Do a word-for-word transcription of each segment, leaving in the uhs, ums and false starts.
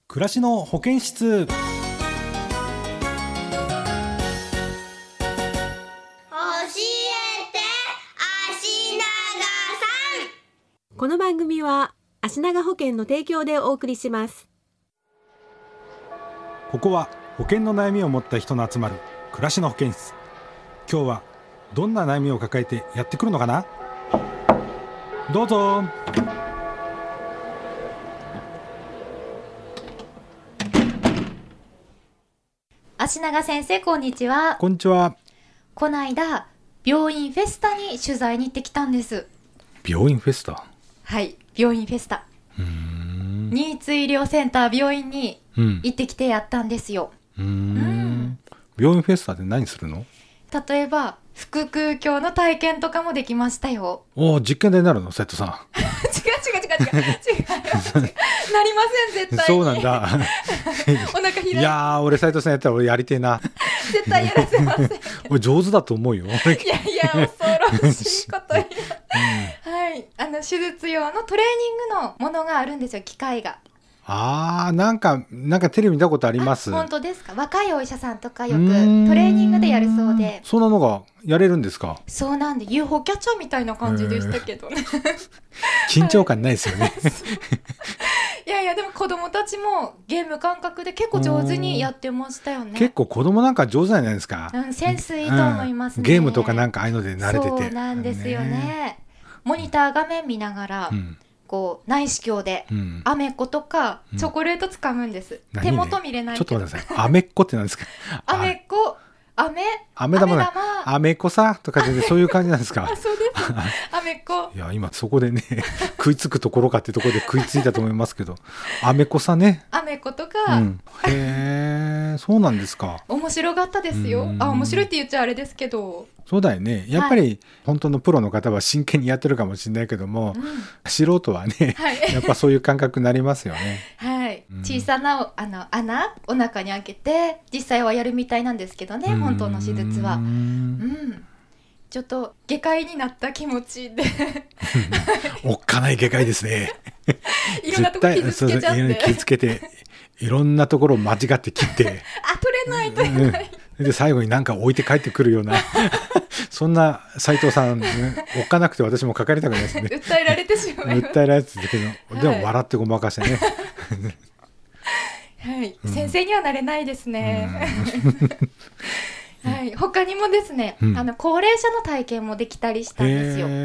暮らしの保健室。 教えて足長さん。 この番組は足長保険の提供でお送りします。 ここは保険の悩みを持った人の集まる暮らしの保健室。今日はどんな悩みを抱えてやってくるのかな。どうぞ。 足長先生、こんにちは。 こんにちは。 この間病院フェスタに取材に行ってきたんです。 病院フェスタ。 はい、病院フェスタ。 うーん新津医療センター病院にうん行ってきてやったんですよ。 うーん病院フェスタで何するの？ 例えば腹腔鏡の体験とかもできましたよ。 おー、実験台になるの斉藤さん。 違う違う違う違う違う違うなりません絶対に。 そうなんだ。 お腹開いて。 いやー、俺斉藤さんやったら俺やりてえな。 絶対やらせません。い俺上手だと思うよ。 やいや恐ろしいこと言う、うん、はいあの手術用のトレーニングのものがあるんですよ、機械が。 あー、なんかなんかテレビ見たことあります。 本当ですか？若いお医者さんとかよくうーんトレーニングでやるそうで。 そんなのがやれるんですか？ そうなんで ユーフォー キャッチャーみたいな感じでしたけどね。 緊張感ないですよね。 いやいやでも子供たちもゲーム感覚で結構上手にやってましたよね。 結構子供なんか上手じゃないですか。 うん、センスいいと思いますね、 うん、ゲームとかなんかああいうので慣れてて。 そうなんですよね。モニター画面見ながら、 うんこう内視鏡で、 うん、 アメッコとかうんチョコレート掴むんです、 ね、 手元見れないけど。 ちょっと待ってください。アメッコって何ですか？ アメッコ、アメアメ玉だ。アメコさとかでそういう感じなんですか？ あ、そうです。アメコ。 いや今そこでね食いつくところかってところで食いついたと思いますけど、アメコさね。 アメコとか、 うん、へえ、そうなんですか。 面白かったですよ。あ、面白いって言っちゃあれですけど。 そうだよね。やっぱり本当のプロの方は真剣にやってるかもしれないけども、うん、素人はね、はい、やっぱそういう感覚になりますよね。 はい、うん、小さなあの穴お腹に開けて実際はやるみたいなんですけどね、本当の手術は。うん、ちょっと外科医になった気持ちでおっかない外科医ですね。 いろんなとこ傷つけちゃって傷つけていろんなところを間違って切ってあ、取れない取れない、 うん、で最後に何か置いて帰ってくるようなそんな斉藤さん、ね、おっかなくて私もかかりたくないですね。 訴えられてしまいます。 訴えられてたけど、はい、でも笑ってごまかしてね。 はい、うん、先生にはなれないですね。はい、他にもですね、うん、あの高齢者の体験もできたりしたんですよ。うん、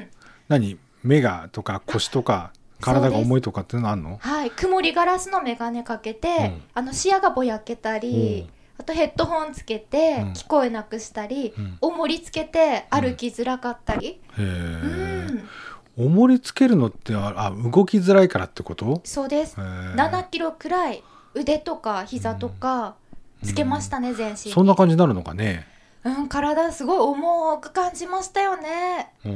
何、目がとか腰とか体が重いとかっていうのあるの？ はい、曇りガラスの眼鏡かけて、うん、あの視野がぼやけたり、うん、あとヘッドホンつけて聞こえなくしたり、うん、重りつけて歩きづらかったり、 うん、へー、うん、重りつけるのってあ動きづらいからってこと？ そうです。ななキロくらい腕とか膝とかつけましたね、うん、全身に。 そんな感じになるのかね。 うん、体すごい重く感じましたよね。うん、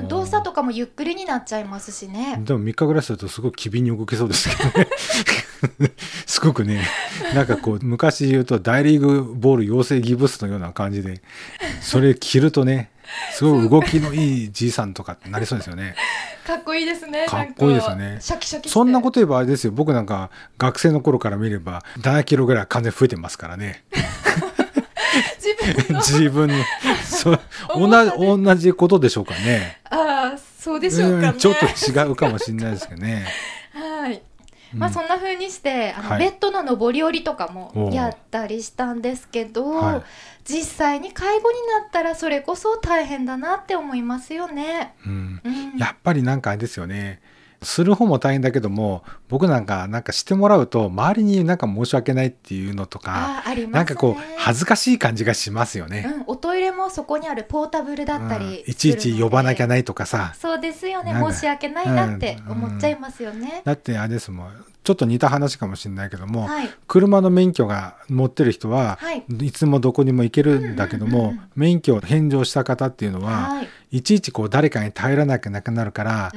動作とかもゆっくりになっちゃいますしね。 でもみっかぐらいするとすごい機敏に動けそうですけどね。すごくね、なんかこう昔言うと大リーグボール養成ギブスのような感じで、それ着るとね、すごい動きのいいじいさんとかってなりそうですよね。 かっこいいですね。 かっこいいですよね。 シャキシャキして。 そんなこと言えばあれですよ、僕なんか学生の頃から見ればななキロぐらい完全に増えてますからね。 自分の自分のそう同じ同じことでしょうかね。 ああ、そうでしょうかね、 うん、ちょっと違うかもしれないですけどね。 はい、まあ、そんな風にしてあの、 はい、 ベッドの上り下りとかもやったりしたんですけど、はい、実際に介護になったらそれこそ大変だなって思いますよね。 うんうん、やっぱりなんかあれですよね、する方も大変だけども、僕なんかなんかしてもらうと周りになんか申し訳ないっていうのとか、 あありますね、 なんかこう恥ずかしい感じがしますよね。 うん、おトイレもそこにあるポータブルだったりするので、 うん、いちいち呼ばなきゃないとかさ。 そうですよね、申し訳ないなって思っちゃいますよね。うんうん、 だってあれですもん、ちょっと似た話かもしれないけども、 はい、 車の免許が持ってる人は、はい、いつもどこにも行けるんだけども、うんうんうん、免許を返上した方っていうのは、はい、いちいちこう誰かに頼らなきゃなくなるから、うん、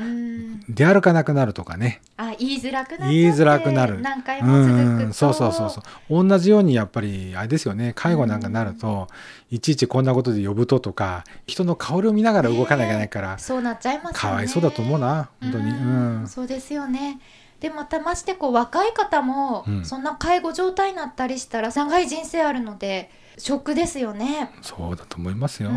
出歩かなくなるとかね、 あ、言いづらくなっちゃって、 言いづらくなる、 何回も続くと、 うん、そうそうそうそう、同じようにやっぱりあれですよね、介護なんかなると、うん、いちいちこんなことで呼ぶととか、人の顔を見ながら動かなきゃいけないから、 そうなっちゃいますよね。 かわいそうだと思うな、本当に、うんうん、そうですよね。 でまたましてこう若い方も、 うん、 そんな介護状態になったりしたら長い人生あるのでショックですよね。 そうだと思いますよ。 うん、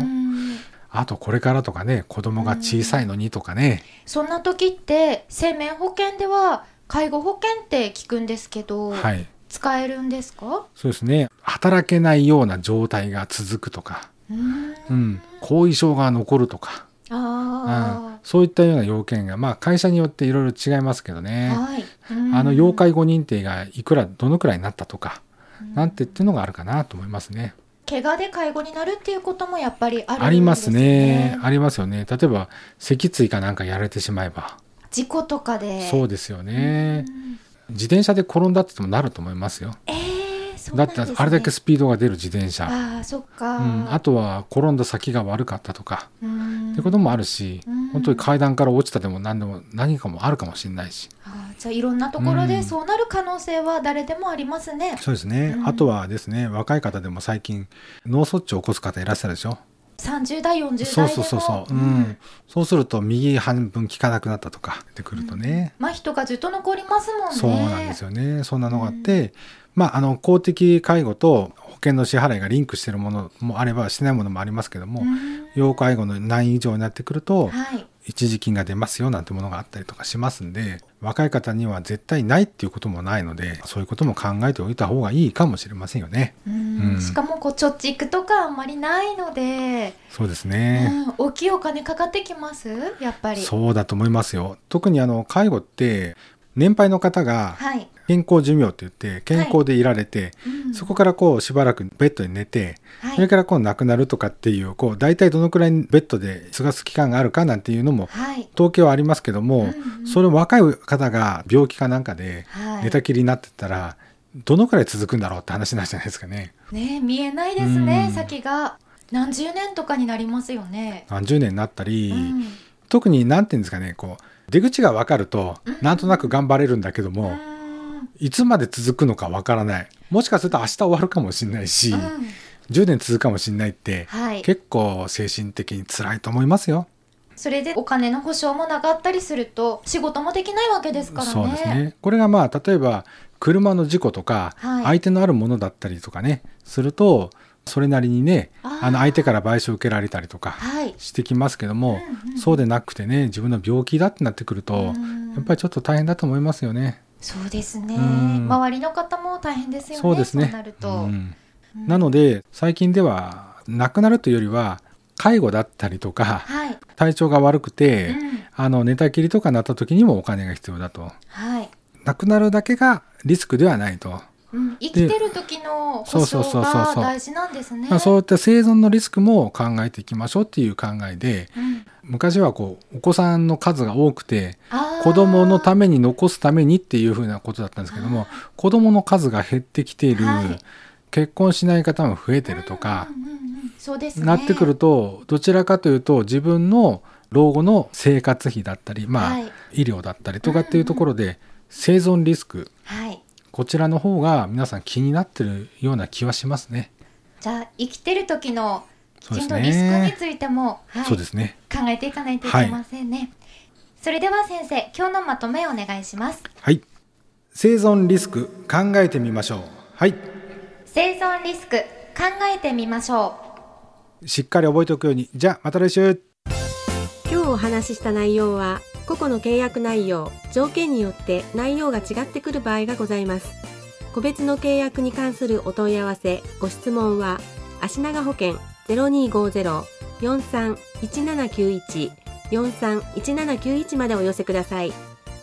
あとこれからとかね、子供が小さいのにとかね、 うん、そんな時って生命保険では介護保険って聞くんですけど、 はい、 使えるんですか？ そうですね。働けないような状態が続くとか、 うん、 うん、後遺症が残るとか、 あ、 うん、そういったような要件が、まあ、会社によっていろいろ違いますけどね、 はい、うん、 あの要介護認定がいくらどのくらいになったとか、うん、なんてっていうのがあるかなと思いますね。 怪我で介護になるっていうこともやっぱりあるんですね。 ありますね。ありますよね。例えば脊椎かなんかやられてしまえば、 事故とかで。 そうですよね。自転車で転んだってもなると思いますよ。 えー、そうなんですね。 だってあれだけスピードが出る自転車、 あ、そっか、 うん、あとは転んだ先が悪かったとかってこともあるし、本当に階段から落ちたでも何でも何かもあるかもしれないし、 あ、じゃあいろんなところでそうなる可能性は誰でもありますね。 うん、そうですね、うん、あとはですね、若い方でも最近脳卒中を起こす方いらっしゃるでしょ。 さんじゅう代よんじゅう代でも。 そうそうそうそう、うんうん、そうすると右半分効かなくなったとかってくるとね、 うん、まあ人がずっと残りますもんね。 そうなんですよね。そんなのがあって、うん、まあ、あの公的介護と保険の支払いがリンクしているものもあればしてないものもありますけども、うん、要介護の難易以上になってくると、はい、一時金が出ますよなんてものがあったりとかしますんで、若い方には絶対ないっていうこともないので、そういうことも考えておいた方がいいかもしれませんよね。 うん、うん、しかもこう貯蓄とかあんまりないので。 そうですね、 うん、大きいお金かかってきますやっぱり。 そうだと思いますよ。特にあの介護って年配の方が健康寿命って言って健康でいられて、はいうん、そこからこうしばらくベッドに寝て、はい、それからこう亡くなるとかっていう、こう大体どのくらいベッドで過ごす期間があるかなんていうのも統計はありますけども、はいうんうん、それ若い方が病気かなんかで寝たきりになってたらどのくらい続くんだろうって話なんじゃないですかね。 ねえ、見えないですね、うん、先が何十年とかになりますよね。 何十年になったり、うん、特に何て言うんですかね、こう出口が分かるとなんとなく頑張れるんだけども、うん、いつまで続くのか分からない。もしかすると明日終わるかもしれないし、うん、じゅうねん続くかもしれないって、はい、結構精神的に辛いと思いますよ。 それでお金の保証もなかったりすると仕事もできないわけですからね。 そうですね。これがまあ例えば車の事故とか、はい、相手のあるものだったりとかねするとそれなりにね、あの相手から賠償を受けられたりとかしてきますけども、はいうんうん、そうでなくてね、自分の病気だってなってくるとやっぱりちょっと大変だと思いますよね。 そうですね、周りの方も大変ですよね。 そうですね、 そうなると、 うんうん、なので最近では亡くなるというよりは介護だったりとか、はい、体調が悪くて、うん、あの寝たきりとかなった時にもお金が必要だと、はい、亡くなるだけがリスクではないと、 うん、生きてる時の保証が大事なんですね。 そういった生存のリスクも考えていきましょうっていう考えで、うん、昔はこうお子さんの数が多くて子供のために残すためにっていうふうなことだったんですけども、子供の数が減ってきている、はい、結婚しない方も増えてるとか、 うんうんうん、そうですね、 なってくるとどちらかというと自分の老後の生活費だったり、まあはい、医療だったりとかっていうところで生存リスク、はい、こちらの方が皆さん気になってるような気はしますね。 じゃあ生きてる時のきちんとリスクについても、はい、 そうですね、 考えていかないといけませんね、はい、それでは先生、今日のまとめをお願いします。 はい、生存リスク考えてみましょう。はい、 生存リスク考えてみましょう。しっかり覚えておくように。じゃあまた来週。 今日お話しした内容は個々の契約内容、条件によって内容が違ってくる場合がございます。個別の契約に関するお問い合わせ、ご質問は足長保険 ゼロにーごーゼロ よんさんいちななきゅういち よんさんいちななきゅういちまでお寄せください。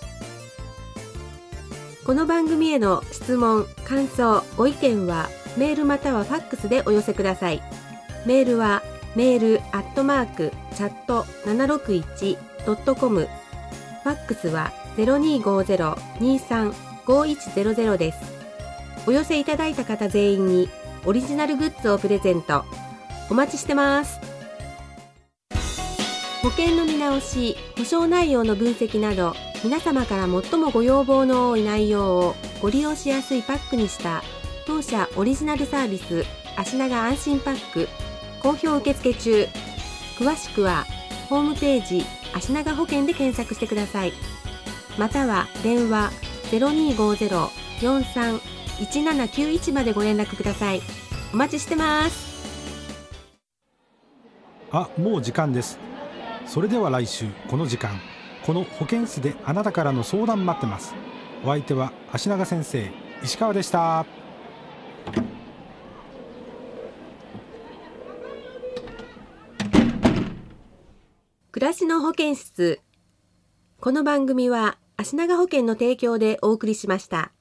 この番組への質問、感想、ご意見はメールまたはファックスでお寄せください。メールはメールアットマークチャットななろくいちドットコム、ファックスは ゼロにーごーゼロ にーさん ごーいちゼロゼロです。お寄せいただいた方全員にオリジナルグッズをプレゼント。お待ちしてます。保険の見直し、保証内容の分析など皆様から最もご要望の多い内容をご利用しやすいパックにした当社オリジナルサービス足長安心パック好評受付中。詳しくはホームページ足長保険で検索してください。または電話ゼロにーごーゼロ よんさん いちななきゅういちまでご連絡ください。お待ちしてます。 あ、もう時間です。それでは来週この時間、この保健室であなたからの相談待ってます。お相手は足長先生、石川でした。 暮らしの保健室。この番組は足長保険の提供でお送りしました。